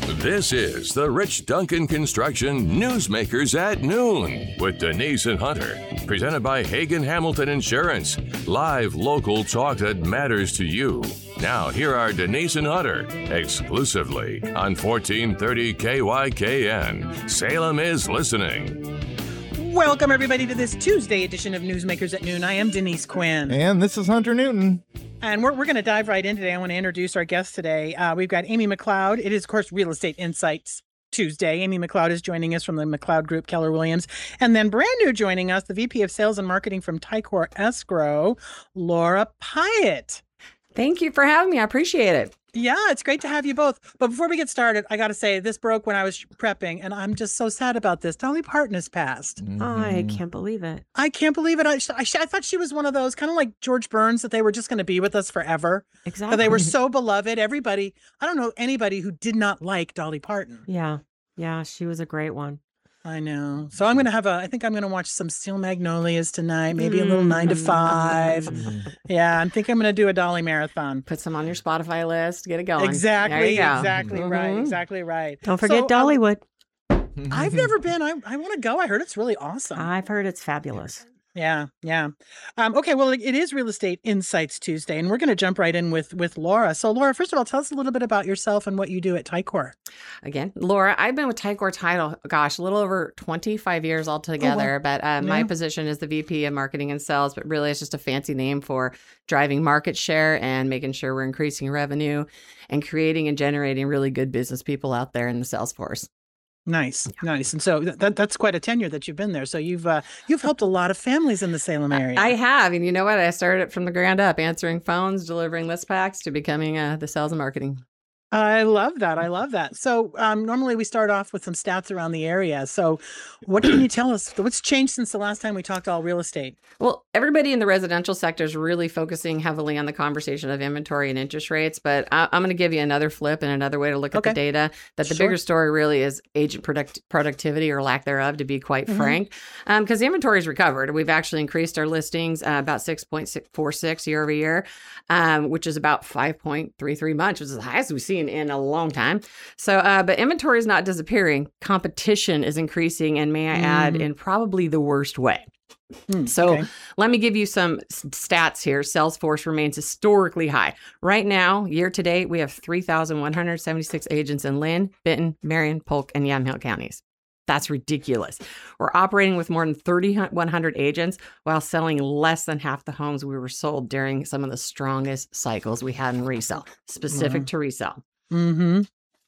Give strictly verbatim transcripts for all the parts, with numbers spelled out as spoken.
This is the Rich Duncan Construction Newsmakers at Noon with Denise and Hunter. Presented by Hagen Hamilton Insurance. Live local talk that matters to you. Now, here are Denise and Hunter, exclusively on fourteen thirty K Y K N. Salem is listening. Welcome, everybody, to this Tuesday edition of Newsmakers at Noon. I am Denise Quinn. And this is Hunter Newton. And we're, we're going to dive right in today. I want to introduce our guest today. Uh, we've got Amy McLeod. It is, of course, Real Estate Insights Tuesday. Amy McLeod is joining us from the McLeod Group, Keller Williams. And then brand new joining us, the V P of Sales and Marketing from Ticor Escrow, Laura Pyatt. Thank you for having me. I appreciate it. Yeah, it's great to have you both. But before we get started, I got to say, this broke when I was prepping, and I'm just so sad about this. Dolly Parton has passed. Mm-hmm. I can't believe it. I can't believe it. I, I, I thought she was one of those, kind of like George Burns, that they were just going to be with us forever. Exactly. They were so beloved. Everybody, I don't know anybody who did not like Dolly Parton. Yeah. Yeah, she was a great one. I know. So I'm going to have a, I think I'm going to watch some Steel Magnolias tonight, maybe a little nine to five. Yeah, I think I'm going to do a Dolly marathon. Put some on your Spotify list, get it going. Exactly, exactly mm-hmm. right, exactly right. Don't forget so, Dollywood. Um, I've never been. I, I want to go. I heard it's really awesome. I've heard it's fabulous. Yeah, yeah. Um, okay, well, it is Real Estate Insights Tuesday, and we're going to jump right in with with Laura. So, Laura, first of all, tell us a little bit about yourself and what you do at Ticor. Again, Laura, I've been with Ticor Title, gosh, a little over twenty-five years altogether, oh, wow. but uh, yeah. my position is the V P of Marketing and Sales, but really it's just a fancy name for driving market share and making sure we're increasing revenue and creating and generating really good business people out there in the sales force. Nice, yeah. nice. And so that that's quite a tenure that you've been there. So you've uh, you've helped a lot of families in the Salem area. I have. And you know what? I started it from the ground up, answering phones, delivering list packs to becoming uh, the sales and marketing. I love that. I love that. So um, normally we start off with some stats around the area. So what can you tell us? What's changed since the last time we talked all real estate? Well, everybody in the residential sector is really focusing heavily on the conversation of inventory and interest rates. But I- I'm going to give you another flip and another way to look okay. at the data. That the sure. bigger story really is agent product- productivity or lack thereof, to be quite mm-hmm. frank. Because um, the inventory is recovered. We've actually increased our listings uh, about six point four six year over year, um, which is about five point three three months, which is the highest we've seen in a long time. So, uh, but inventory is not disappearing. Competition is increasing, and may I mm. add, in probably the worst way. Mm, so okay. let me give you some stats here. Salesforce remains historically high. Right now, year to date, we have three thousand one hundred seventy-six agents in Lynn, Benton, Marion, Polk, and Yamhill counties. That's ridiculous. We're operating with more than thirty-one hundred agents while selling less than half the homes we were sold during some of the strongest cycles we had in resale, specific mm. to resale. Mm-hmm.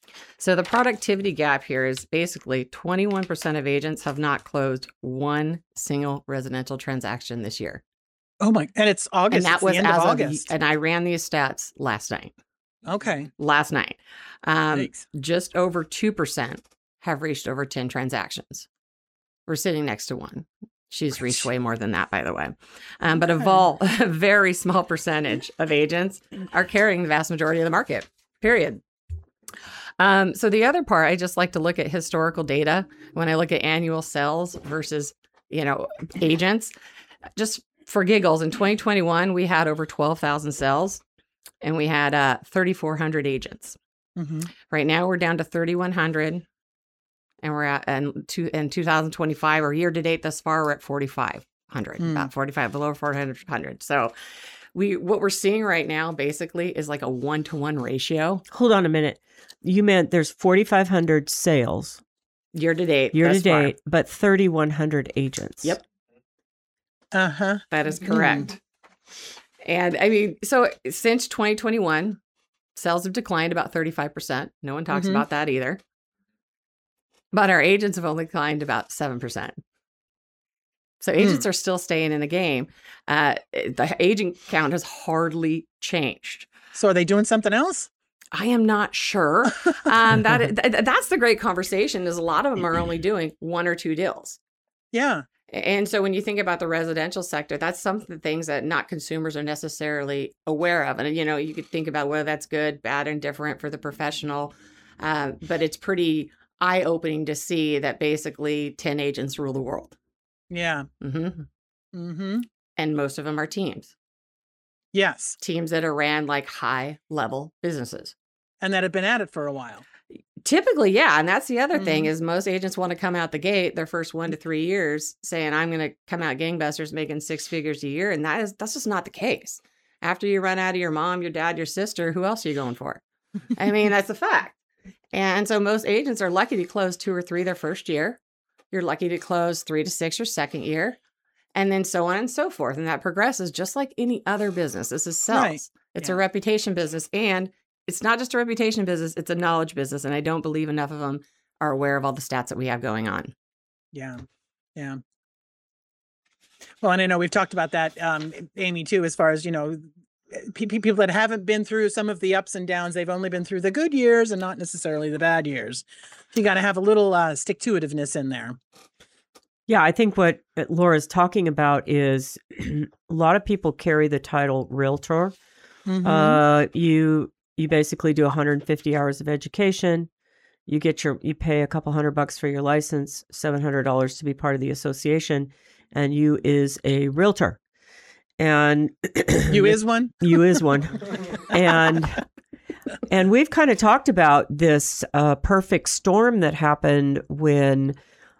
So the productivity gap here is basically twenty-one percent of agents have not closed one single residential transaction this year. Oh my, and it's August. And that it's was the end as of of, August. And I ran these stats last night. Okay. Last night. Um, Thanks. just over two percent have reached over ten transactions. We're sitting next to one. She's reached way more than that, by the way. Um, but a, vol- a very small percentage of agents are carrying the vast majority of the market, period. Um, so the other part, I just like to look at historical data when I look at annual sales versus, you know, agents. Just for giggles, in twenty twenty-one, we had over twelve thousand sales and we had uh, thirty-four hundred agents. Mm-hmm. Right now, we're down to thirty-one hundred and we're at in, two, in two thousand twenty-five, or year to date thus far, we're at forty-five hundred, mm. about forty-five, below four hundred. So we what we're seeing right now basically is like a one-to-one ratio. Hold on a minute. You meant there's forty-five hundred sales year to date, year to date, but thirty-one hundred agents. Yep. Uh huh. That is correct. Mm. And I mean, so since twenty twenty-one, sales have declined about thirty-five percent. No one talks mm-hmm. about that either. But our agents have only declined about seven percent. So agents mm. are still staying in the game. Uh, the agent count has hardly changed. So are they doing something else? I am not sure. Um, that th- that's the great conversation. Is a lot of them are only doing one or two deals. Yeah. And so when you think about the residential sector, that's some of the things that not consumers are necessarily aware of. And, you know, you could think about whether that's good, bad, and different for the professional. Uh, but it's pretty eye-opening to see that basically ten agents rule the world. Yeah. Mm-hmm. Mm-hmm. And most of them are teams. Yes. Teams that are ran like high-level businesses. And that have been at it for a while. Typically, yeah. And that's the other Mm-hmm. thing is most agents want to come out the gate their first one to three years saying, I'm going to come out gangbusters making six figures a year. And that is, that's just not the case. After you run out of your mom, your dad, your sister, who else are you going for? I mean, that's a fact. And so most agents are lucky to close two or three their first year. You're lucky to close three to six your second year. And then so on and so forth. And that progresses just like any other business. This is sales. Right. It's Yeah. a reputation business. And it's not just a reputation business, it's a knowledge business. And I don't believe enough of them are aware of all the stats that we have going on. Yeah. Yeah. Well, and I know we've talked about that, um, Amy, too, as far as, you know, pe- people that haven't been through some of the ups and downs, they've only been through the good years and not necessarily the bad years. So you got to have a little uh, stick-to-itiveness in there. Yeah, I think what Laura's talking about is a lot of people carry the title realtor. Mhm. Uh, you you basically do one hundred fifty hours of education. You get your you pay a couple hundred bucks for your license, seven hundred dollars to be part of the association, and you is a realtor. And You is one? you is one. and and we've kind of talked about this uh, perfect storm that happened when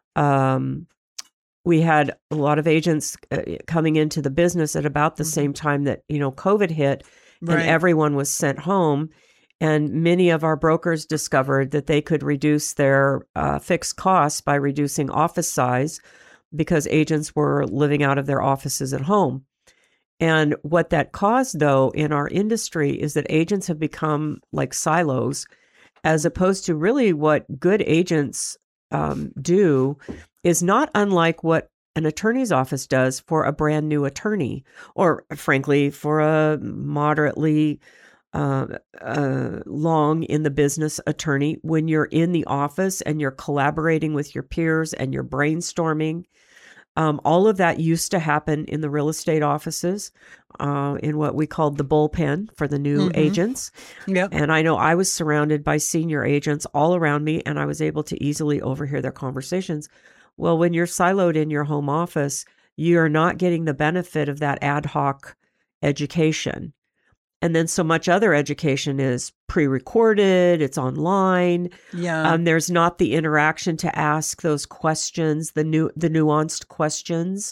um, we had a lot of agents uh, coming into the business at about the Mhm. same time that, you know, COVID hit. Right. And everyone was sent home. And many of our brokers discovered that they could reduce their uh, fixed costs by reducing office size because agents were living out of their offices at home. And what that caused, though, in our industry is that agents have become like silos, as opposed to really what good agents um, do is not unlike what an attorney's office does for a brand new attorney, or frankly, for a moderately uh, uh, long in the business attorney. When you're in the office and you're collaborating with your peers and you're brainstorming, um, all of that used to happen in the real estate offices, uh, in what we called the bullpen for the new Mhm. agents. Yep. And I know I was surrounded by senior agents all around me, and I was able to easily overhear their conversations. Well, when you're siloed in your home office, you're not getting the benefit of that ad hoc education. And then so much other education is pre-recorded, it's online. Yeah. Um, there's not the interaction to ask those questions, the new the nuanced questions.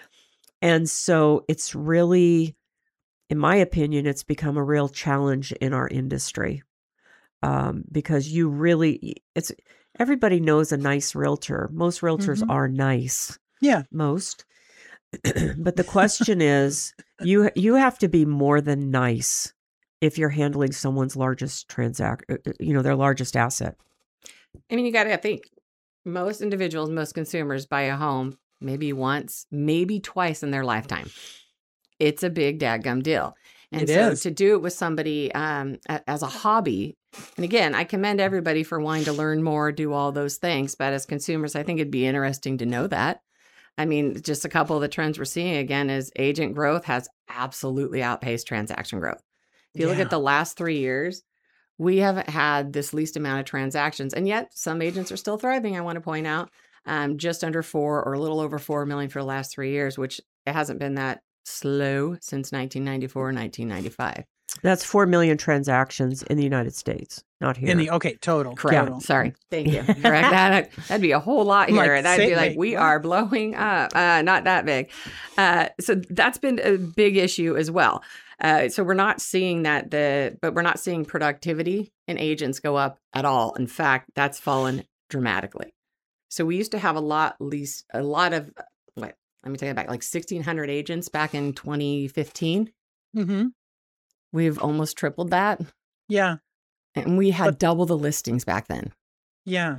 And so it's really, in my opinion, it's become a real challenge in our industry. Um, because you really, it's everybody knows a nice realtor. Most realtors Mhm. are nice. Yeah. Most. But the question is, you you have to be more than nice if you're handling someone's largest transact, uh, uh, you know, their largest asset. I mean, you got to think most individuals, most consumers buy a home maybe once, maybe twice in their lifetime. It's a big dadgum deal. And It so is. to do it with somebody um, a- as a hobby, and again, I commend everybody for wanting to learn more, do all those things. But as consumers, I think it'd be interesting to know that. I mean, just a couple of the trends we're seeing again is agent growth has absolutely outpaced transaction growth. If you look Yeah. at the last three years, we haven't had this least amount of transactions. And yet some agents are still thriving, I want to point out, um, just under four or a little over four million for the last three years, which it hasn't been that slow since nineteen ninety-four, nineteen ninety-five. That's four million transactions in the United States, not here. In the, okay, total. Correct. Total. Sorry. Thank you. Correct. That, that'd be a whole lot I'm here. like, and I'd be say- like, wait, we what? are blowing up. Uh, not that big. Uh, so that's been a big issue as well. Uh, so we're not seeing that the, but we're not seeing productivity in agents go up at all. In fact, that's fallen dramatically. So we used to have a lot, least a lot of, what, let me take it back, like sixteen hundred agents back in twenty fifteen. Mm-hmm. We've almost tripled that. Yeah. And we had But- double the listings back then. Yeah.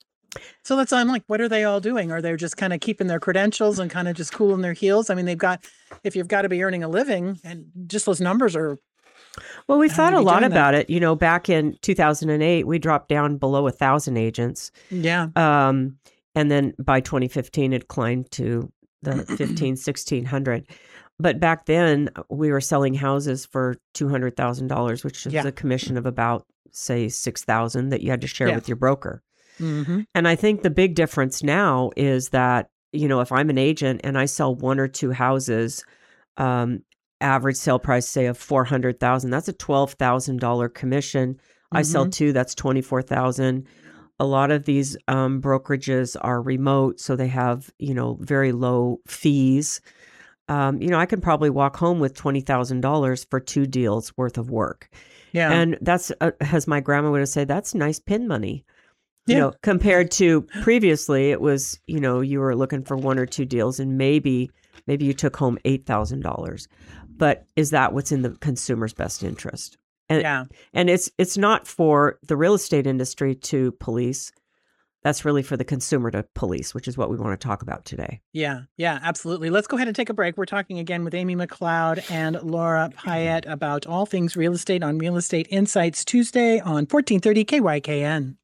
So that's, I'm like, what are they all doing? Are they just kind of keeping their credentials and kind of just cooling their heels? I mean, they've got, if you've got to be earning a living and just those numbers are, Well, we How thought do a we lot doing that? about it. You know, back in two thousand eight, we dropped down below a thousand agents. yeah. Um, and then by twenty fifteen, it climbed to the fifteen, sixteen hundred. But back then, we were selling houses for two hundred thousand dollars, which is Yeah. a commission of about, say, six thousand that you had to share Yeah. with your broker. Mm-hmm. And I think the big difference now is that, you know, if I'm an agent and I sell one or two houses, um, average sale price, say, of four hundred thousand dollars, that's a twelve thousand dollars commission I sell Mm-hmm. two, that's twenty-four thousand. A lot of these um, brokerages are remote, so they have, you know, very low fees. Um, you know, I can probably walk home with twenty thousand dollars for two deals worth of work. Yeah. And that's, uh, as my grandma would have said, that's nice pin money. You Yeah. know, compared to previously, it was, you know, you were looking for one or two deals and maybe, maybe you took home eight thousand dollars. But is that what's in the consumer's best interest? And, Yeah. and it's it's not for the real estate industry to police. That's really for the consumer to police, which is what we want to talk about today. Yeah, yeah, absolutely. Let's go ahead and take a break. We're talking again with Amy McLeod and Laura Pyatt about all things real estate on Real Estate Insights Tuesday on fourteen thirty K Y K N.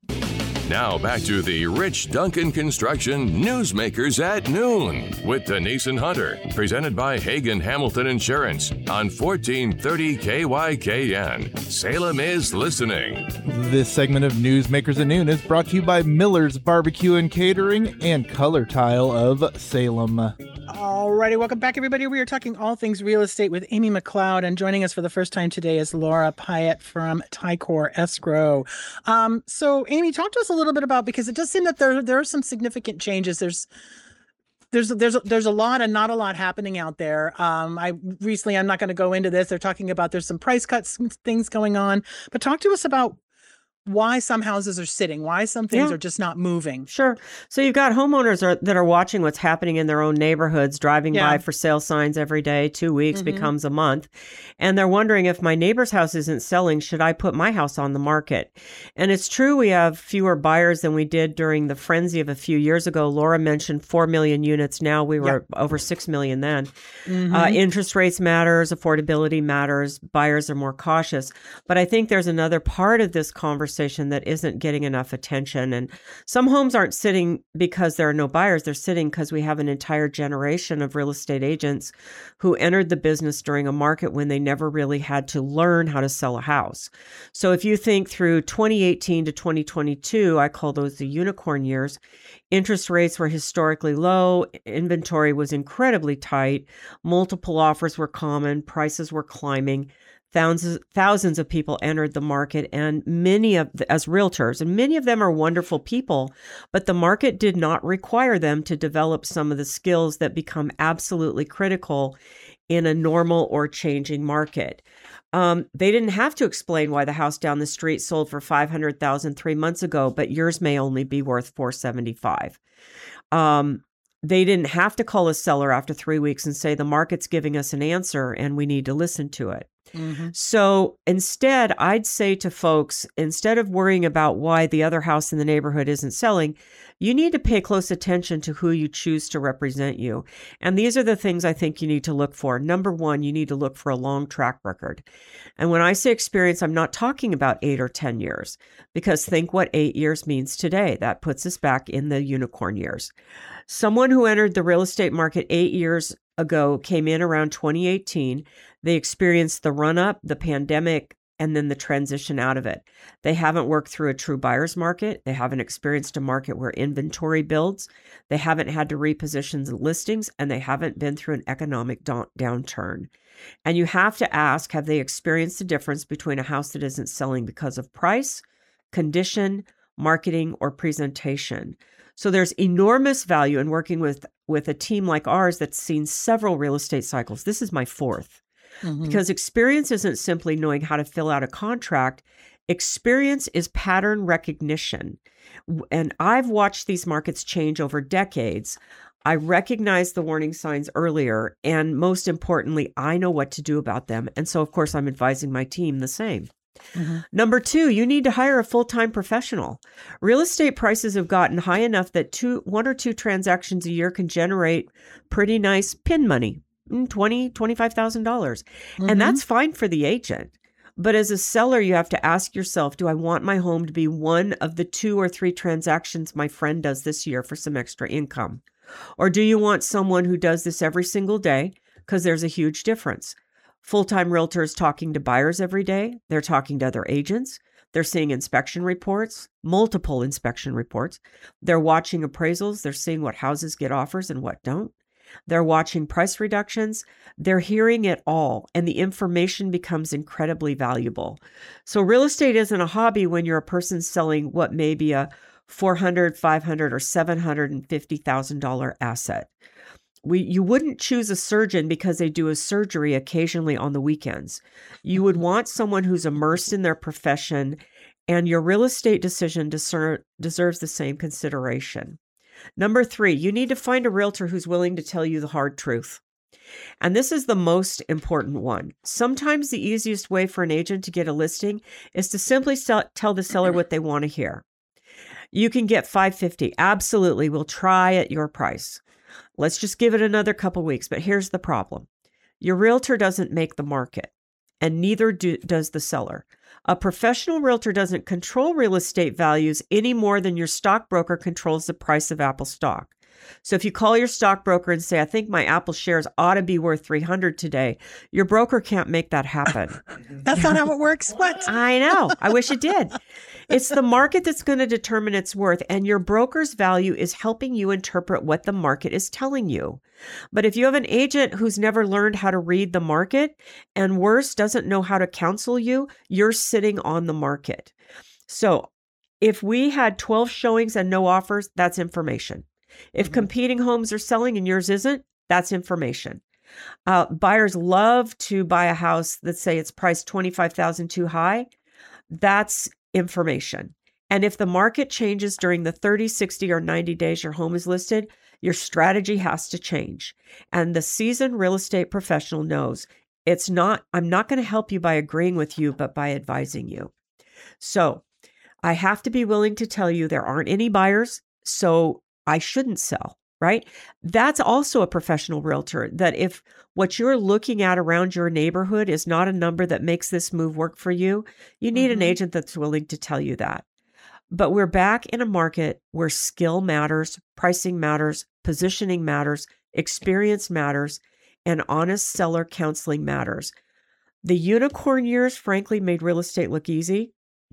Now back to the Rich Duncan Construction Newsmakers at Noon with Denise and Hunter, presented by Hagen Hamilton Insurance on fourteen thirty K Y K N. Salem is listening. This segment of Newsmakers at Noon is brought to you by Miller's Barbecue and Catering and Color Tile of Salem. All righty, welcome back, everybody. We are talking all things real estate with Amy McLeod, and joining us for the first time today is Laura Pyatt from Ticor Escrow. Um, so, Amy, talk to us a little bit about, because it does seem that there there are some significant changes. There's there's there's there's a lot and not a lot happening out there. Um, I recently, I'm not going to go into this. They're talking about there's some price cuts, things going on, but talk to us about why some houses are sitting, why some things Yeah. are just not moving. Sure. So you've got homeowners are, that are watching what's happening in their own neighborhoods, driving Yeah. by for sale signs every day. Two weeks Mhm. becomes a month. And they're wondering, if my neighbor's house isn't selling, should I put my house on the market? And it's true, we have fewer buyers than we did during the frenzy of a few years ago. Laura mentioned four million units. Now we were over six million then. Mhm. Uh, interest rates matters, affordability matters, buyers are more cautious. But I think there's another part of this conversation that isn't getting enough attention. And some homes aren't sitting because there are no buyers. They're sitting because we have an entire generation of real estate agents who entered the business during a market when they never really had to learn how to sell a house. So if you think through twenty eighteen to twenty twenty-two, I call those the unicorn years, interest rates were historically low, inventory was incredibly tight, multiple offers were common, prices were climbing. Thousands, thousands of people entered the market, and many of the, as realtors, and many of them are wonderful people, but the market did not require them to develop some of the skills that become absolutely critical in a normal or changing market. Um, they didn't have to explain why the house down the street sold for five hundred thousand dollars three months ago, but yours may only be worth four seventy-five. Um, They didn't have to call a seller after three weeks and say, the market's giving us an answer and we need to listen to it. Mhm. So instead, I'd say to folks, instead of worrying about why the other house in the neighborhood isn't selling, you need to pay close attention to who you choose to represent you. And these are the things I think you need to look for. Number one, you need to look for a long track record. And when I say experience, I'm not talking about eight or ten years, because think what eight years means today. That puts us back in the unicorn years. Someone who entered the real estate market eight years ago came in around twenty eighteen. They experienced the run up, the pandemic, and then the transition out of it. They haven't worked through a true buyer's market. They haven't experienced a market where inventory builds. They haven't had to reposition the listings, and they haven't been through an economic da- downturn. And you have to ask, have they experienced the difference between a house that isn't selling because of price, condition, marketing, or presentation? So there's enormous value in working with, with a team like ours that's seen several real estate cycles. This is my fourth. Mhm. Because experience isn't simply knowing how to fill out a contract. Experience is pattern recognition. And I've watched these markets change over decades. I recognize the warning signs earlier. And most importantly, I know what to do about them. And so, of course, I'm advising my team the same. Mhm. Number two, you need to hire a full-time professional. Real estate prices have gotten high enough that two, one or two transactions a year can generate pretty nice pin money. twenty thousand dollars, twenty-five thousand dollars. Mhm. And that's fine for the agent. But as a seller, you have to ask yourself, do I want my home to be one of the two or three transactions my friend does this year for some extra income? Or do you want someone who does this every single day? Because there's a huge difference. Full-time realtors talking to buyers every day. They're talking to other agents. They're seeing inspection reports, multiple inspection reports. They're watching appraisals. They're seeing what houses get offers and what don't. They're watching price reductions. They're hearing it all, and the information becomes incredibly valuable. So real estate isn't a hobby when you're a person selling what may be a four hundred thousand dollars, five hundred thousand dollars, or seven hundred fifty thousand dollars asset. We, you wouldn't choose a surgeon because they do a surgery occasionally on the weekends. You would want someone who's immersed in their profession, and your real estate decision deser- deserves the same consideration. Number three, you need to find a realtor who's willing to tell you the hard truth. And this is the most important one. Sometimes the easiest way for an agent to get a listing is to simply sell- tell the seller what they want to hear. You can get five hundred fifty dollars. Absolutely. We'll try at your price. Let's just give it another couple weeks. But here's the problem. Your realtor doesn't make the market, and neither do, does the seller. A professional realtor doesn't control real estate values any more than your stockbroker controls the price of Apple stock. So if you call your stockbroker and say, I think my Apple shares ought to be worth three hundred today, your broker can't make that happen. That's not how it works. What? I know. I wish it did. It's the market that's going to determine its worth, and your broker's value is helping you interpret what the market is telling you. But if you have an agent who's never learned how to read the market, and worse, doesn't know how to counsel you, you're sitting on the market. So if we had twelve showings and no offers, that's information. If mm-hmm. competing homes are selling and yours isn't, that's information. Uh, buyers love to buy a house that say it's priced twenty-five thousand dollars too high. That's information. And if the market changes during the thirty, sixty, or ninety days your home is listed, your strategy has to change. And the seasoned real estate professional knows it's not, I'm not going to help you by agreeing with you, but by advising you. So I have to be willing to tell you there aren't any buyers, so I shouldn't sell, right? That's also a professional realtor, that if what you're looking at around your neighborhood is not a number that makes this move work for you, you need mm-hmm. an agent that's willing to tell you that. But we're back in a market where skill matters, pricing matters, positioning matters, experience matters, and honest seller counseling matters. The unicorn years, frankly, made real estate look easy.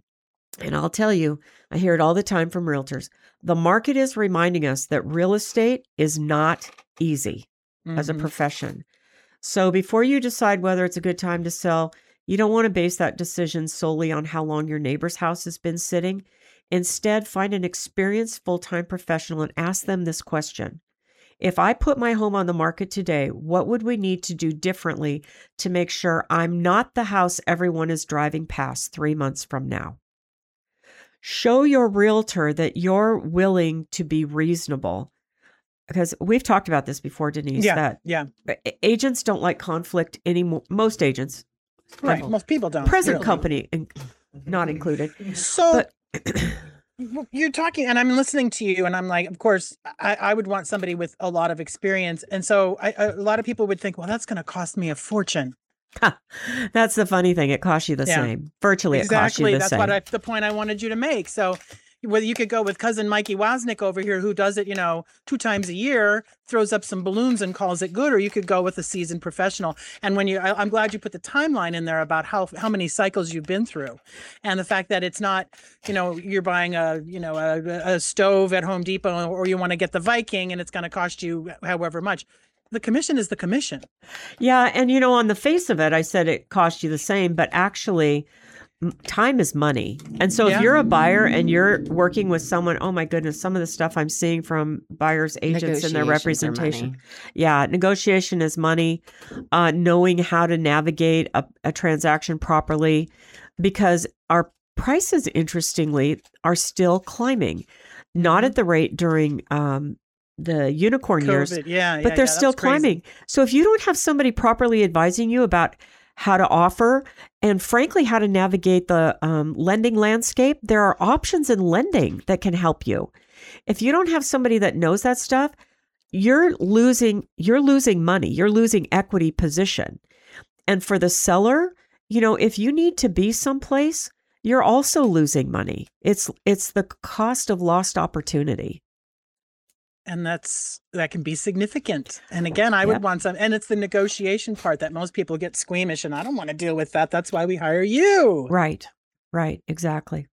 And I'll tell you, I hear it all the time from realtors. The market is reminding us that real estate is not easy mm-hmm. as a profession. So before you decide whether it's a good time to sell, you don't want to base that decision solely on how long your neighbor's house has been sitting. Instead, find an experienced full-time professional and ask them this question. If I put my home on the market today, what would we need to do differently to make sure I'm not the house everyone is driving past three months from now? Show your realtor that you're willing to be reasonable. Because we've talked about this before, Denise, yeah, that yeah. agents don't like conflict anymore. Most agents. Right. Most people don't. Present really. company in, not included. So but, you're talking and I'm listening to you and I'm like, of course, I, I would want somebody with a lot of experience. And so I, a lot of people would think, well, that's going to cost me a fortune. That's the funny thing. It costs you the yeah. same. Virtually, exactly. it costs you the That's same. What I, the point I wanted you to make. So whether you could go with cousin Mikey Wozniak over here, who does it, you know, two times a year, throws up some balloons and calls it good, or you could go with a seasoned professional. And when you, I, I'm glad you put the timeline in there about how how many cycles you've been through, and the fact that it's not, you know, you're buying a, you know, a, a stove at Home Depot, or you want to get the Viking, and it's going to cost you however much. The commission is the commission. Yeah, and you know, on the face of it, I said it cost you the same, but actually, time is money. And so yeah. if you're a buyer and you're working with someone, oh my goodness, some of the stuff I'm seeing from buyers, agents and their representation. Yeah, negotiation is money. Uh, knowing how to navigate a, a transaction properly, because our prices, interestingly, are still climbing. Not at the rate during um, the unicorn COVID, years, yeah, but yeah, they're yeah, still climbing. So if you don't have somebody properly advising you about how to offer, and frankly, how to navigate the um, lending landscape, there are options in lending that can help you. If you don't have somebody that knows that stuff, you're losing, you're losing money. You're losing equity position. And for the seller, you know, if you need to be someplace, you're also losing money. It's, it's the cost of lost opportunity. And that's, that can be significant. And again, I would yep. want some, and it's the negotiation part that most people get squeamish, and I don't want to deal with that. That's why we hire you. Right. Right. Exactly.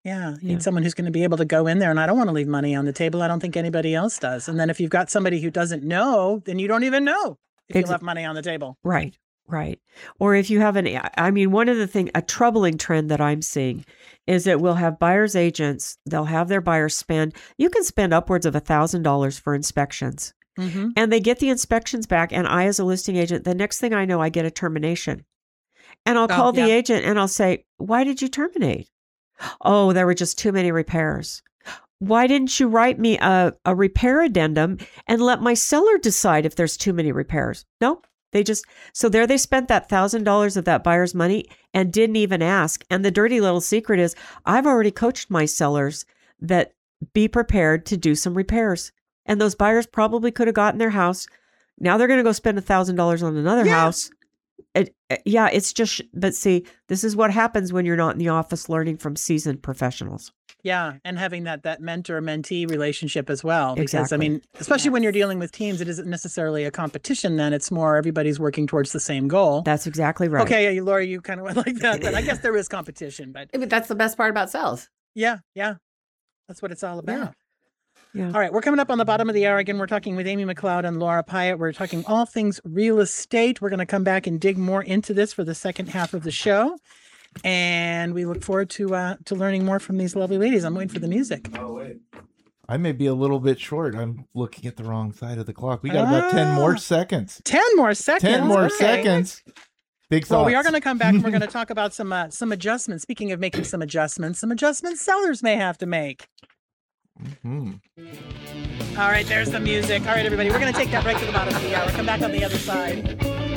Yeah, you need Yeah. someone who's going to be able to go in there, and I don't want to leave money on the table. I don't think anybody else does. And then if you've got somebody who doesn't know, then you don't even know if you Exa- left money on the table. Right, right. Or if you have an, I mean, one of the thing, a troubling trend that I'm seeing is that we'll have buyer's agents, they'll have their buyers spend, you can spend upwards of a thousand dollars for inspections. Mm-hmm. And they get the inspections back. And I, as a listing agent, the next thing I know, I get a termination. And I'll Oh, call the yeah. agent and I'll say, why did you terminate? Oh, there were just too many repairs. Why didn't you write me a, a repair addendum and let my seller decide if there's too many repairs? No, they just, so there they spent that one thousand dollars of that buyer's money and didn't even ask. And the dirty little secret is I've already coached my sellers that be prepared to do some repairs. And those buyers probably could have gotten their house. Now they're going to go spend one thousand dollars on another Yeah. house. It, yeah, it's just, but see, this is what happens when you're not in the office learning from seasoned professionals. Yeah, and having that that mentor-mentee relationship as well. Because, Exactly. I mean, especially when you're dealing with teams, it isn't necessarily a competition then. It's more everybody's working towards the same goal. That's exactly right. Okay, yeah, Laura, you kind of went like that. But I guess there is competition. But I mean, that's the best part about sales. yeah, yeah, that's what it's all about. Yeah. Yeah. All right, we're coming up on the bottom of the hour again. We're talking with Amy McLeod and Laura Pyatt. We're talking all things real estate. We're going to come back and dig more into this for the second half of the show. And we look forward to uh, to learning more from these lovely ladies. I'm waiting for the music. Oh, wait. I may be a little bit short. I'm looking at the wrong side of the clock. We got about ten Ah. more seconds. ten more seconds. ten more Okay. seconds. Big thoughts. Well, we are going to come back and we're going to talk about some uh, some adjustments. Speaking of making some adjustments, some adjustments sellers may have to make. Mhm. All right, there's the music. All right, everybody, we're going to take that break to the bottom of the hour. Come back on the other side.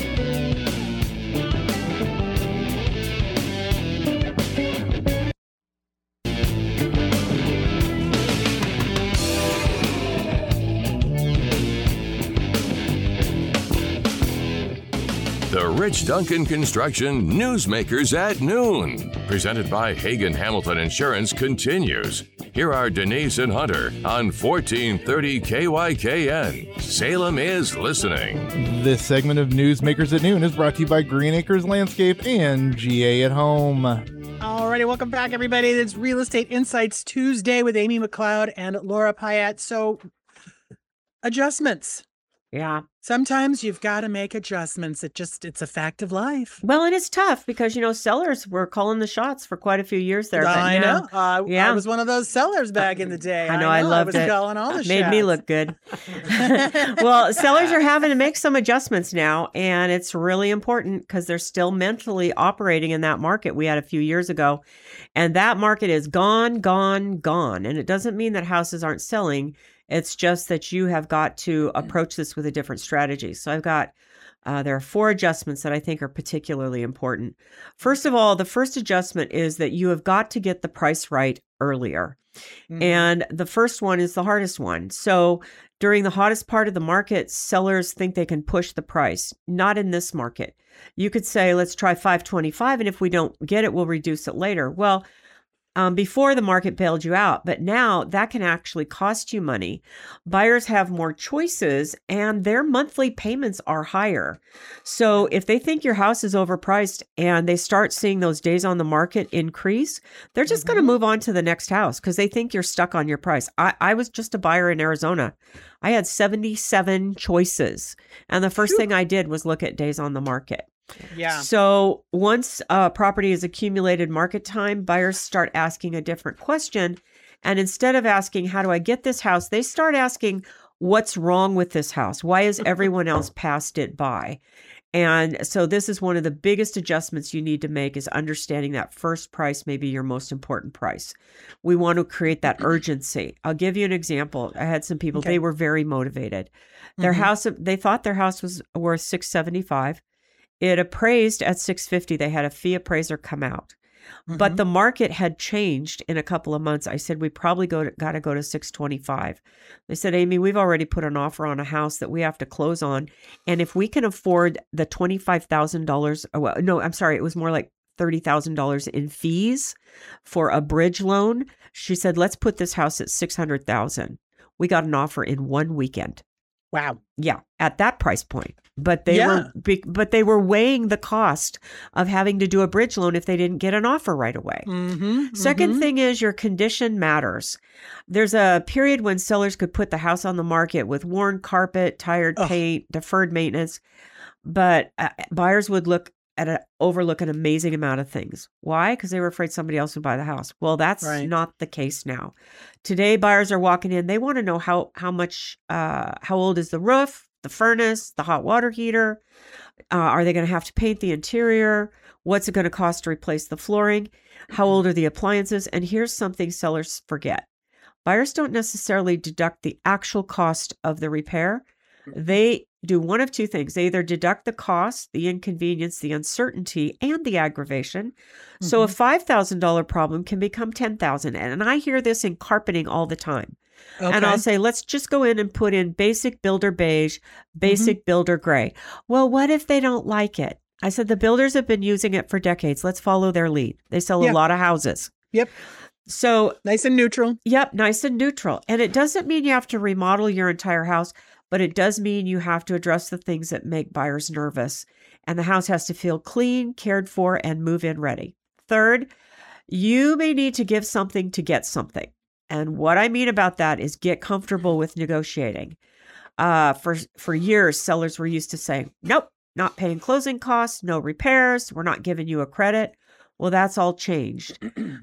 The Rich Duncan Construction Newsmakers at Noon, presented by Hagen Hamilton Insurance, continues. Here are Denise and Hunter on fourteen thirty K Y K N. Salem is listening. This segment of Newsmakers at Noon is brought to you by Green Acres Landscape and G A at Home. All righty, welcome back, everybody. It's Real Estate Insights Tuesday with Amy McLeod and Laura Pyatt. So, adjustments. Yeah. Sometimes you've got to make adjustments. It just, it's a fact of life. Well, and it's tough because, you know, sellers were calling the shots for quite a few years there. but I now- know. Uh, yeah. I was one of those sellers back in the day. I know, I loved was it. calling all the Made me shots. look good. Well, sellers are having to make some adjustments now, and it's really important because they're still mentally operating in that market we had a few years ago. And that market is gone, gone, gone. And it doesn't mean that houses aren't selling. It's just that you have got to approach this with a different strategy. So I've got, uh, there are four adjustments that I think are particularly important. First of all, the first adjustment is that you have got to get the price right earlier. Mhm. And the first one is the hardest one. So during the hottest part of the market, sellers think they can push the price. Not in this market. You could say, let's try five twenty-five, and if we don't get it, we'll reduce it later. Well, um, before the market bailed you out, but now that can actually cost you money. Buyers have more choices and their monthly payments are higher. So if they think your house is overpriced and they start seeing those days on the market increase, they're just going to move on to the next house because they think you're stuck on your price. I, I was just a buyer in Arizona. I had seventy-seven choices. And the first thing I did was look at days on the market. Yeah. So once a property has accumulated market time, buyers start asking a different question. And instead of asking, how do I get this house? They start asking, what's wrong with this house? Why has everyone else passed it by? And so this is one of the biggest adjustments you need to make is understanding that first price may be your most important price. We want to create that urgency. I'll give you an example. I had some people, Okay. they were very motivated. Their Mhm. house, they thought their house was worth six seventy-five. It appraised at six fifty. They had a fee appraiser come out. But Mhm. the market had changed in a couple of months. I said, we probably go to, got to go to six twenty-five. They said, Amy, we've already put an offer on a house that we have to close on. And if we can afford the twenty-five thousand dollars, oh, well, no, I'm sorry, it was more like thirty thousand dollars in fees for a bridge loan. She said, let's put this house at six hundred thousand dollars. We got an offer in one weekend. Wow. Yeah, at that price point. But they Yeah. were be- but they were weighing the cost of having to do a bridge loan if they didn't get an offer right away. Mm-hmm, Second mm-hmm. thing is your condition matters. There's a period when sellers could put the house on the market with worn carpet, tired Ugh. paint, deferred maintenance, but uh, buyers would look at a, overlook an amazing amount of things. Why? Because they were afraid somebody else would buy the house. Well, that's Right. not the case now. Today, buyers are walking in. They want to know how how much, uh, how old is the roof, the furnace, the hot water heater. Uh, are they going to have to paint the interior? What's it going to cost to replace the flooring? How old are the appliances? And here's something sellers forget. Buyers don't necessarily deduct the actual cost of the repair. They do one of two things. They either deduct the cost, the inconvenience, the uncertainty, and the aggravation. So a five thousand dollars problem can become ten thousand dollars. And I hear this in carpeting all the time. Okay. And I'll say, let's just go in and put in basic builder beige, basic Mm-hmm. builder gray. Well, what if they don't like it? I said, the builders have been using it for decades. Let's follow their lead. They sell Yeah. a lot of houses. Yep. So, Nice and neutral. yep, nice and neutral. And it doesn't mean you have to remodel your entire house, but it does mean you have to address the things that make buyers nervous. And the house has to feel clean, cared for, and move-in ready. Third, you may need to give something to get something. And what I mean about that is get comfortable with negotiating. Uh, for for years, sellers were used to saying, nope, not paying closing costs, no repairs, we're not giving you a credit. Well, that's all changed.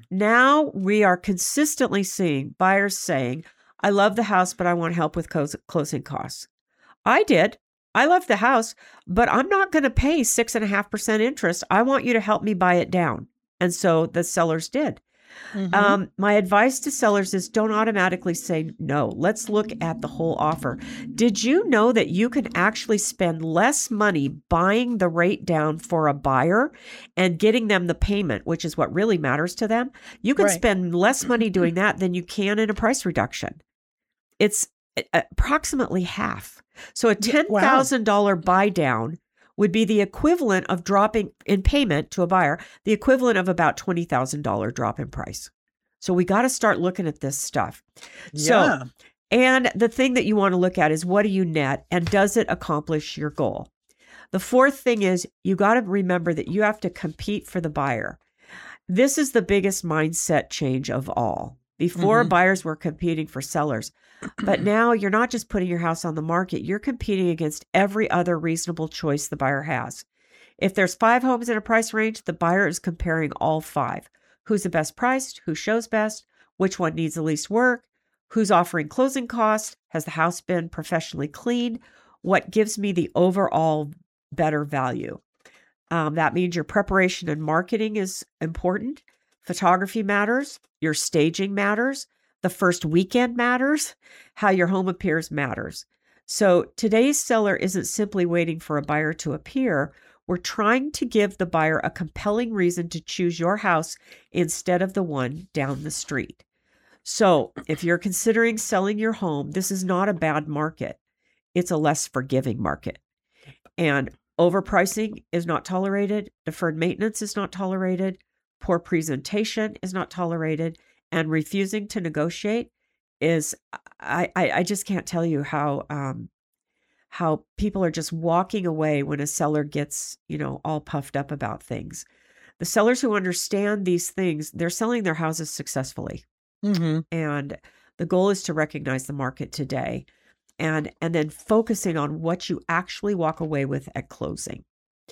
Now we are consistently seeing buyers saying, I love the house, but I want help with close- closing costs. I did. I love the house, but I'm not going to pay six and a half percent interest. I want you to help me buy it down. And so the sellers did. Mhm. Um, my advice to sellers is don't automatically say no. Let's look at the whole offer. Did you know that you can actually spend less money buying the rate down for a buyer and getting them the payment, which is what really matters to them? You can Right. spend less money doing that than you can in a price reduction. It's a- approximately half. So a Yeah, wow. ten thousand dollars buy down would be the equivalent of dropping in payment to a buyer, the equivalent of about twenty thousand dollars drop in price. So we got to start looking at this stuff. So, Yeah. and the thing that you want to look at is what do you net and does it accomplish your goal? The fourth thing is you got to remember that you have to compete for the buyer. This is the biggest mindset change of all. Before, Mhm. buyers were competing for sellers. But now you're not just putting your house on the market, you're competing against every other reasonable choice the buyer has. If there's five homes in a price range, the buyer is comparing all five. Who's the best priced? Who shows best? Which one needs the least work? Who's offering closing costs? Has the house been professionally cleaned? What gives me the overall better value? Um, that means your preparation and marketing is important. Photography matters. Your staging matters. The first weekend matters. How your home appears matters. So today's seller isn't simply waiting for a buyer to appear. We're trying to give the buyer a compelling reason to choose your house instead of the one down the street. So if you're considering selling your home, this is not a bad market. It's a less forgiving market. And overpricing is not tolerated. Deferred maintenance is not tolerated. Poor presentation is not tolerated. And refusing to negotiate is, I, I, I just can't tell you how um, how people are just walking away when a seller gets, you know, all puffed up about things. The sellers who understand these things, they're selling their houses successfully. Mm-hmm. And the goal is to recognize the market today and, and then focusing on what you actually walk away with at closing.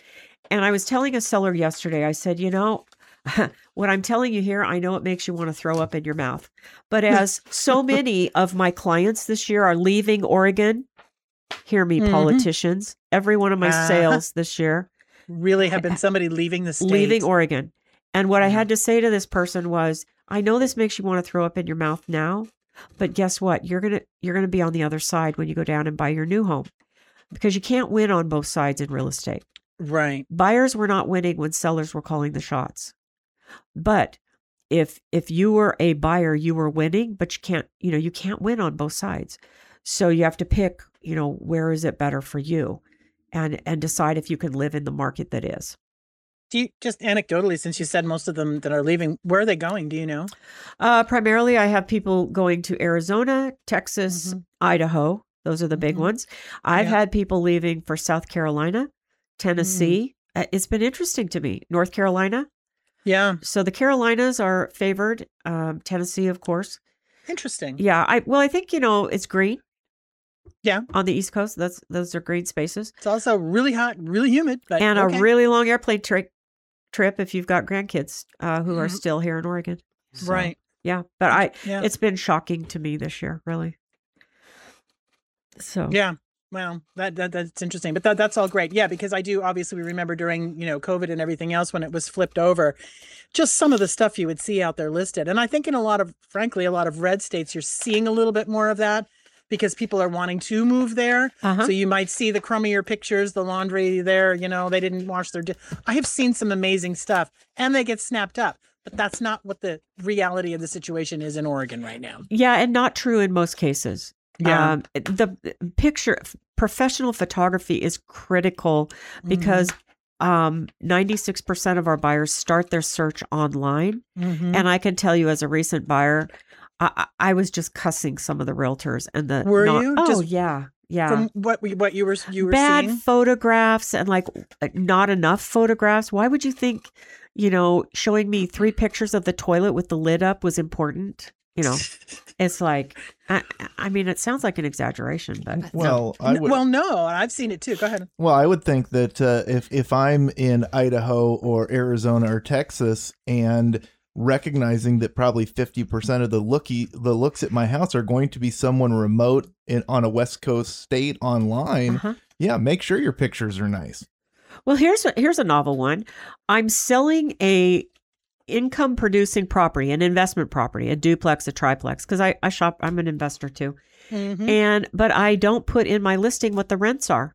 And I was telling a seller yesterday, I said, you know, what I'm telling you here, I know it makes you want to throw up in your mouth. But as so many of my clients this year are leaving Oregon, hear me, Mhm. politicians, every one of my Uh-huh. sales this year, Really have been somebody leaving the state. leaving Oregon. And what I Yeah. had to say to this person was, I know this makes you want to throw up in your mouth now, but guess what? You're going to you're going to be on the other side when you go down and buy your new home. Because you can't win on both sides in real estate. Right. Buyers were not winning when sellers were calling the shots. But if if you were a buyer, you were winning, but you can't, you know, you can't win on both sides. So you have to pick, you know, where is it better for you and and decide if you can live in the market that is. Do you, just anecdotally, since you said most of them that are leaving, where are they going? Do you know? Uh, primarily, I have people going to Arizona, Texas, Mhm. Idaho, Those are the big Mhm. ones. I've Yeah. had people leaving for South Carolina, Tennessee. Uh, It's been interesting to me. North Carolina. Yeah. So the Carolinas are favored. Um, Tennessee, of course. Interesting. Yeah. I well, I think you know it's green. Yeah. On the East Coast, that's those are green spaces, It's also really hot, really humid, but and okay. a really long airplane tri- trip if you've got grandkids uh, who are Mhm. still here in Oregon. So, Right. Yeah, but I Yeah. it's been shocking to me this year, really. So Yeah. Well, that, that that's interesting, but that that's all great. Yeah, because I do obviously we remember during, you know, COVID and everything else when it was flipped over, just some of the stuff you would see out there listed. And I think in a lot of, frankly, a lot of red states, you're seeing a little bit more of that because people are wanting to move there. Uh-huh. So you might see the crummier pictures, the laundry there, you know, they didn't wash their di- I have seen some amazing stuff and they get snapped up. But that's not what the reality of the situation is in Oregon right now. yeah, and not true in most cases. Yeah. Um, the picture professional photography is critical because um, ninety-six percent of our buyers start their search online. Mhm. And I can tell you as a recent buyer, I, I I was just cussing some of the realtors and the Were not- you? Oh Just yeah, yeah. From what we, what you were you were Bad seeing. photographs and like not enough photographs. Why would you think, you know, showing me three pictures of the toilet with the lid up was important? You know, it's like, I, I mean, it sounds like an exaggeration, but Well, I N- would. well, no, I've seen it too. Go ahead. Well, I would think that uh, if if I'm in Idaho or Arizona or Texas and recognizing that probably fifty percent of the looky the looks at my house are going to be someone remote in on a West Coast state online, Uh-huh. yeah, make sure your pictures are nice. Well, here's a, here's a novel one. I'm selling a income producing property, an investment property, a duplex, a triplex, because I, I shop, I'm an investor too. Mhm. And, but I don't put in my listing what the rents are.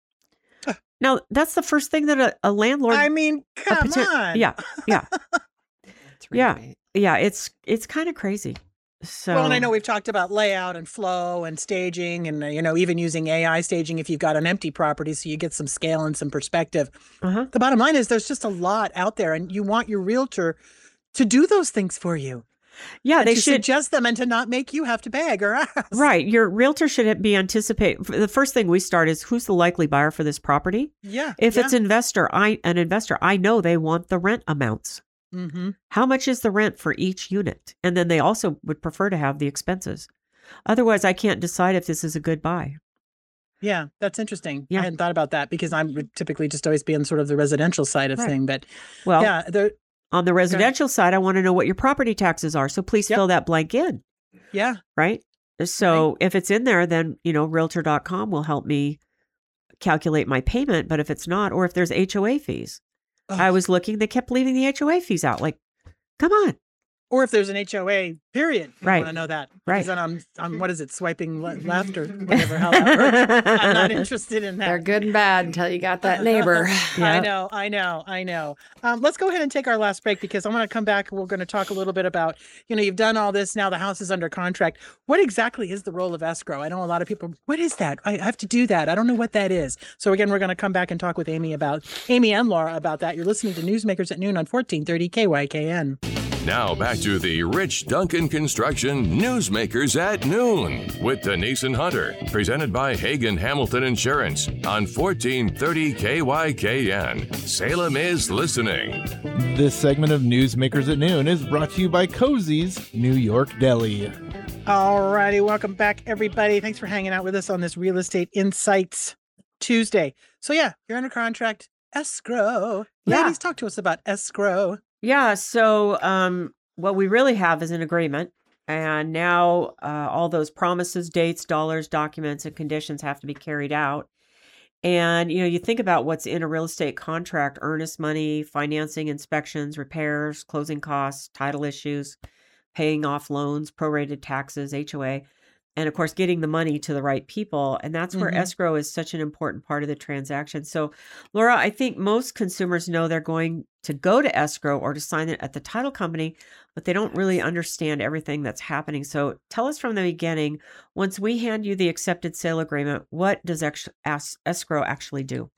Huh. Now, that's the first thing that a, a landlord. I mean, a come poten- on. Yeah. Yeah. That's Yeah. right. Yeah. It's, it's kind of crazy. So, Well, and I know we've talked about layout and flow and staging and, uh, you know, even using A I staging if you've got an empty property so you get some scale and some perspective. uh-huh. The bottom line is there's just a lot out there and you want your realtor to do those things for you. Yeah. and They to should. suggest them and to not make you have to beg or ask. Right. Your realtor should be anticipate. The first thing we start is who's the likely buyer for this property? Yeah. If yeah. it's investor, I an investor, I know they want the rent amounts. Mm-hmm. How much is the rent for each unit? And then they also would prefer to have the expenses. Otherwise, I can't decide if this is a good buy. Yeah, that's interesting. Yeah. I hadn't thought about that because I would typically just always be on sort of the residential side of Right. thing. But Well, yeah, there, on the residential side, I want to know what your property taxes are. So please Yep. fill that blank in, yeah, right? So if it's in there, then, you know, realtor dot com will help me calculate my payment. But if it's not, or if there's H O A fees, Ugh. I was looking, they kept leaving the H O A fees out. Like, come on. or if there's an H O A period, I Right. want to know that. Right. Because then I'm, I'm, what is it, swiping le- left or whatever, how that works. I'm not interested in that. They're good and bad until you got that neighbor. Yeah. I know, I know, I know. Um, let's go ahead and take our last break because I'm going to come back and we're going to talk a little bit about, you know, you've done all this. Now the house is under contract. What exactly is the role of escrow? I know a lot of people, what is that? I have to do that. I don't know what that is. So again, we're going to come back and talk with Amy about, Amy and Laura about that. You're listening to Newsmakers at Noon on fourteen thirty K Y K N. Now back to the Rich Duncan Construction Newsmakers at Noon with Denise and Hunter, presented by Hagen Hamilton Insurance on fourteen thirty K Y K N. Salem is listening. This segment of Newsmakers at Noon is brought to you by Cozy's New York Deli. All righty. Welcome back, everybody. Thanks for hanging out with us on this Real Estate Insights Tuesday. So yeah, you're under contract. Escrow. Yeah. Ladies, talk to us about escrow. Yeah. So, um, what we really have is an agreement. And now uh, all those promises, dates, dollars, documents, and conditions have to be carried out. And, you know, you think about what's in a real estate contract: earnest money, financing, inspections, repairs, closing costs, title issues, paying off loans, prorated taxes, H O A, and of course, getting the money to the right people. And that's where Mhm. escrow is such an important part of the transaction. So, Laura, I think most consumers know they're going to go to escrow or to sign it at the title company, but they don't really understand everything that's happening. So tell us from the beginning, once we hand you the accepted sale agreement, what does ex- es- escrow actually do?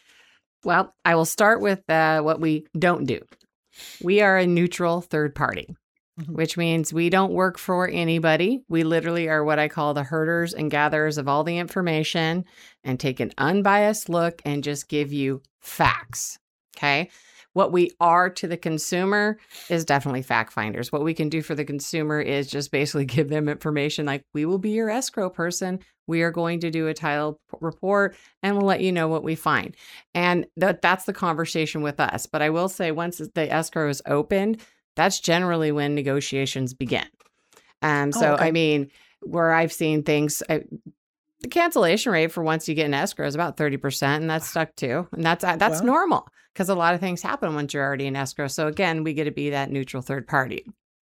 Well, I will start with uh, what we don't do. We are a neutral third party. Mhm. which means we don't work for anybody. We literally are what I call the herders and gatherers of all the information and take an unbiased look and just give you facts. Okay. What we are to the consumer is definitely fact finders. What we can do for the consumer is just basically give them information like, we will be your escrow person. We are going to do a title p- report and we'll let you know what we find. And that that's the conversation with us. But I will say, once the escrow is opened, that's generally when negotiations begin. Um, so, Oh, okay. I mean, where I've seen things, I, the cancellation rate for once you get an escrow is about thirty percent, and that's stuck too. And that's uh, that's Wow. normal because a lot of things happen once you're already in escrow. So again, we get to be that neutral third party.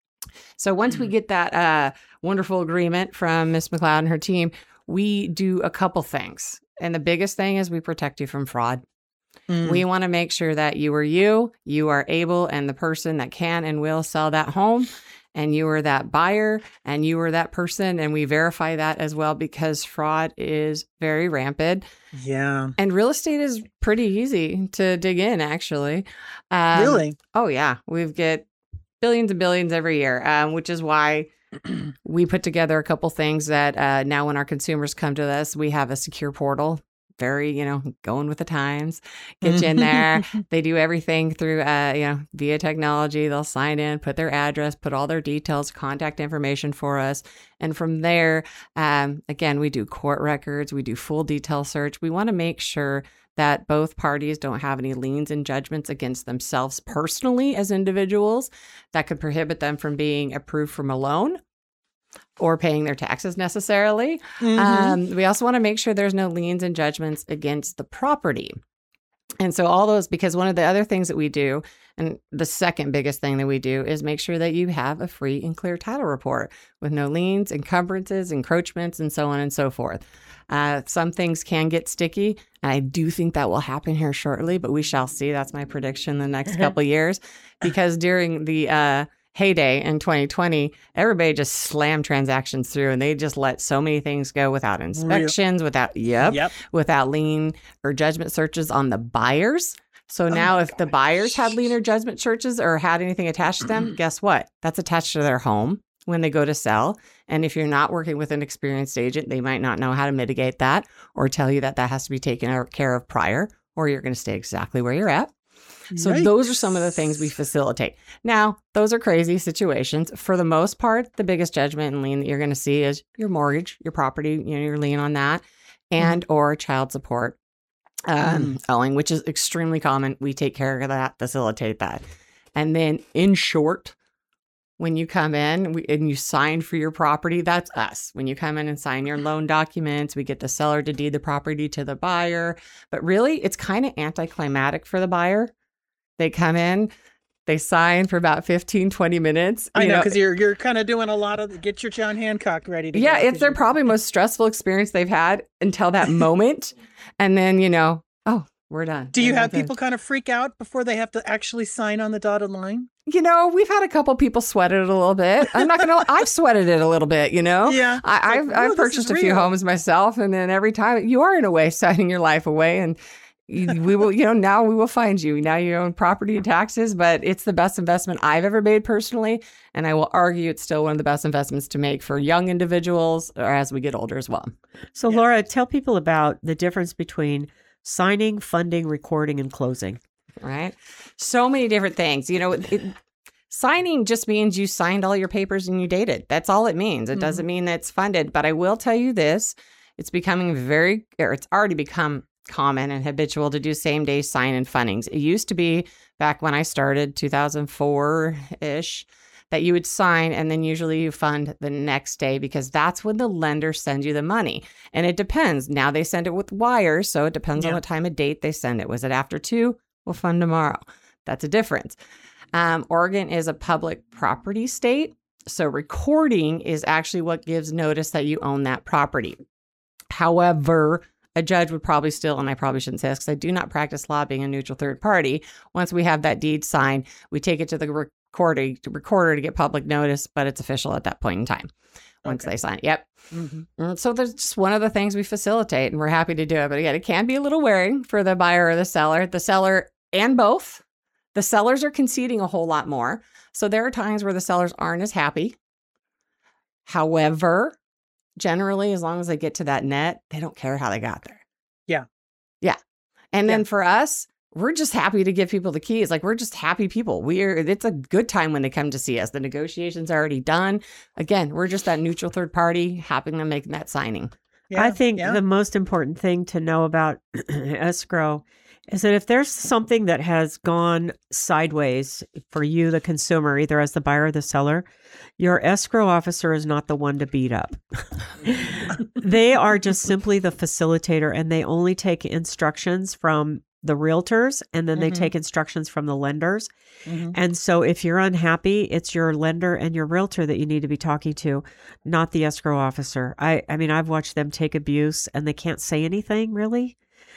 So once we get that uh, wonderful agreement from Miz McLeod and her team, we do a couple things. And the biggest thing is we protect you from fraud. Mm. We want to make sure that you are you, you are able and the person that can and will sell that home, and you are that buyer and you are that person. And we verify that as well because fraud is very rampant. Yeah. And real estate is pretty easy to dig in, actually. Um, Really? Oh, yeah. We've get billions and billions every year, um, which is why we put together a couple things that uh, now when our consumers come to us, we have a secure portal. Very, you know, going with the times, get you in there. They do everything through, uh, you know, via technology. They'll sign in, put their address, put all their details, contact information for us. And from there, um, again, we do court records. We do full detail search. We want to make sure that both parties don't have any liens and judgments against themselves personally as individuals that could prohibit them from being approved from a loan or paying their taxes necessarily. Mhm. Um, we also want to make sure there's no liens and judgments against the property. And so all those, because one of the other things that we do, and the second biggest thing that we do is make sure that you have a free and clear title report with no liens, encumbrances, encroachments, and so on and so forth. Uh, some things can get sticky, and I do think that will happen here shortly, but we shall see. That's my prediction the next couple of years, because during the uh, heyday in twenty twenty, everybody just slammed transactions through and they just let so many things go without inspections, without, yep, Yep. without lien or judgment searches on the buyers. So now my if the buyers had lien or judgment searches or had anything attached to them, guess what? That's attached to their home when they go to sell. And if you're not working with an experienced agent, they might not know how to mitigate that or tell you that that has to be taken care of prior, or you're going to stay exactly where you're at. So those are some of the things we facilitate. Now, those are crazy situations. For the most part, the biggest judgment and lien that you're going to see is your mortgage, your property, you know, your lien on that, and or child support um, owing, which is extremely common. We take care of that, facilitate that. And then in short, when you come in we, and you sign for your property, that's us. When you come in and sign your loan documents, we get the seller to deed the property to the buyer. But really, it's kind of anticlimactic for the buyer. They come in, they sign for about fifteen, twenty minutes. I you know, because you're you're kind of doing a lot of get your John Hancock ready to Yeah, go. it's their probably most stressful experience they've had until that moment. And then, you know, oh, we're done. Do you We're have done. people kind of freak out before they have to actually sign on the dotted line? You know, we've had a couple people sweat it a little bit. I'm not gonna. I've sweated it a little bit. You know. Yeah. I, I've Like, "Whoa, I've this purchased is a few real." homes myself, and then every time you are in a way signing your life away, and you- we will. You know, now we will find you. Now you own property and taxes, but it's the best investment I've ever made personally, and I will argue it's still one of the best investments to make for young individuals or as we get older as well. So, Laura, tell people about the difference between signing, funding, recording, and closing. Right? So many different things. You know, it, signing just means you signed all your papers and you dated. That's all it means. It Mhm. doesn't mean that it's funded. But I will tell you this, it's becoming very, or it's already become common and habitual to do same day sign and fundings. It used to be back when I started, two thousand four-ish, that you would sign and then usually you fund the next day because that's when the lender sends you the money. And it depends. Now they send it with wires, so it depends on Yeah. what time of date they send it. Was it after two? We'll fund tomorrow. That's a difference. Um, Oregon is a public property state, so recording is actually what gives notice that you own that property. However, a judge would probably still, and I probably shouldn't say this because I do not practice law being a neutral third party. Once we have that deed signed, we take it to the recorder, recorder to get public notice, but it's official at that point in time once Okay. they sign it. Yep. Mhm. And so there's just one of the things we facilitate, and we're happy to do it. But again, it can be a little wearing for the buyer or the seller, the seller and both. The sellers are conceding a whole lot more. So there are times where the sellers aren't as happy. However, generally, as long as they get to that net, they don't care how they got there. Yeah. Yeah. And then Yeah. for us, we're just happy to give people the keys. Like, we're just happy people. We're, it's a good time when they come to see us. The negotiation's already done. Again, we're just that neutral third party, helping them make that signing. Yeah, I think yeah. the most important thing to know about escrow is that if there's something that has gone sideways for you, the consumer, either as the buyer or the seller, your escrow officer is not the one to beat up. They are just simply the facilitator, and they only take instructions from the realtors, and then they Mhm. take instructions from the lenders. Mhm. And so if you're unhappy, it's your lender and your realtor that you need to be talking to, not the escrow officer. I, I mean, I've watched them take abuse and they can't say anything really.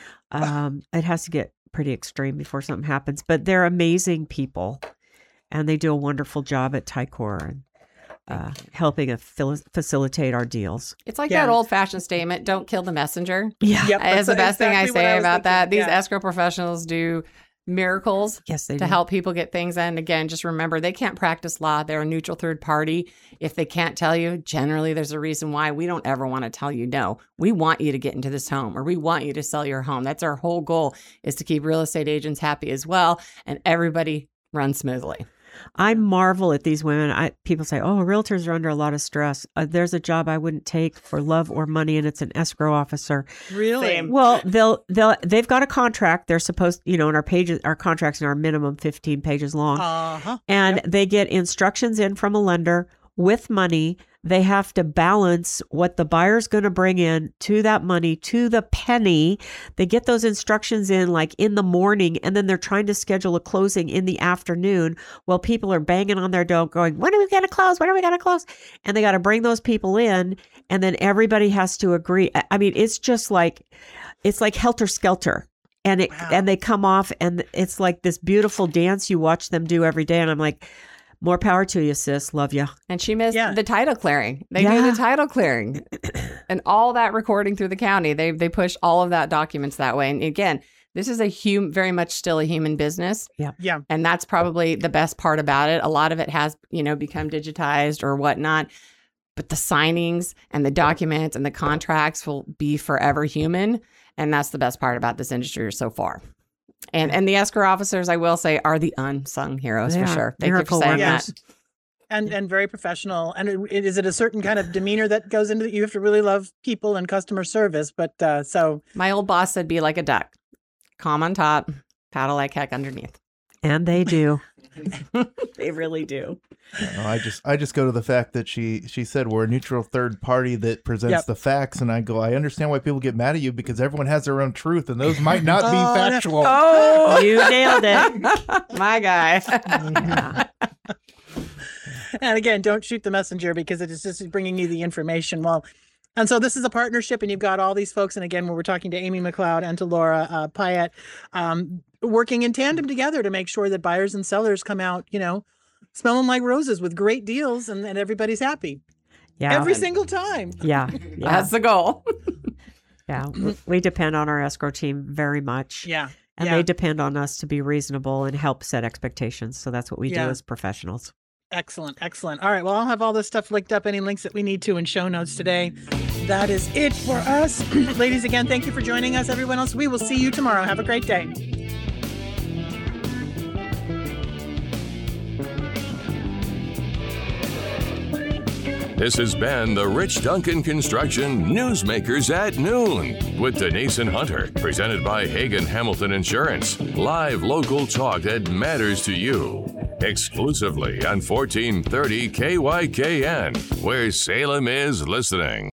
Um, it has to get pretty extreme before something happens, but they're amazing people and they do a wonderful job at Ticor and uh, helping a fil- facilitate our deals. It's like Yeah. that old fashioned statement, don't kill the messenger. Yeah. Yep, Is that's the best thing I exactly what say was about thinking. that. These Yeah. escrow professionals do miracles Yes, they to do. help people get things. And again, just remember, they can't practice law. They're a neutral third party. If they can't tell you, generally there's a reason why. We don't ever want to tell you no. We want you to get into this home, or we want you to sell your home. That's our whole goal, is to keep real estate agents happy as well, and everybody runs smoothly. I marvel at these women. I people say, "Oh, realtors are under a lot of stress." Uh, there's a job I wouldn't take for love or money, and it's an escrow officer. Really? Same. Well, they'll they'll they've got a contract. They're supposed, you know, in our pages, our contracts are minimum fifteen pages long, Uh-huh. and Yep. they get instructions in from a lender with money. They have to balance what the buyer's going to bring in to that money to the penny. They get those instructions in like in the morning, and then they're trying to schedule a closing in the afternoon while people are banging on their door going, when are we going to close? When are we going to close? And they got to bring those people in, and then everybody has to agree. I- I mean, it's just like, it's like helter skelter. And it, Wow. and they come off, and it's like this beautiful dance you watch them do every day. And I'm like, more power to you, sis. Love you. And she missed Yeah. the title clearing. They do Yeah. the title clearing and all that recording through the county. They they push all of that documents that way. And again, this is a hum, very much still a human business. Yeah. And that's probably the best part about it. A lot of it has, you know, become digitized or whatnot. But the signings and the documents and the contracts will be forever human. And that's the best part about this industry so far. And and the escrow officers, I will say, are the unsung heroes They for are. sure. Thank Miracle you for saying workers. that. And and very professional. And it, it, is it a certain kind of demeanor that goes into it? You have to really love people and customer service. But uh, so My old boss said, be like a duck. Calm on top, paddle like heck underneath. And they do. They really do. No, I just I just go to the fact that she she said we're a neutral third party that presents Yep. the facts, and I go, I understand why people get mad at you because everyone has their own truth, and those might not be Oh, no. factual. Oh, You nailed it. my guy. Yeah. and again, don't shoot the messenger because it is just bringing you the information. Well, and so this is a partnership, and you've got all these folks. And again, when we're talking to Amy McLeod and to Laura uh, Pyatt, um, working in tandem together to make sure that buyers and sellers come out, you know, smelling like roses with great deals, and, and everybody's happy Yeah. every single time. yeah. Yeah. That's the goal. Yeah. We depend on our escrow team very much. Yeah. And yeah. they depend on us to be reasonable and help set expectations. So that's what we Yeah. do as professionals. Excellent, excellent. All right, well, I'll have all this stuff linked up, any links that we need to in show notes today. That is it for us. Ladies, again, thank you for joining us. Everyone else, we will see you tomorrow. Have a great day. This has been the Rich Duncan Construction Newsmakers at Noon with Denise and Hunter, presented by Hagen Hamilton Insurance. Live local talk that matters to you. Exclusively on fourteen thirty K Y K N, where Salem is listening.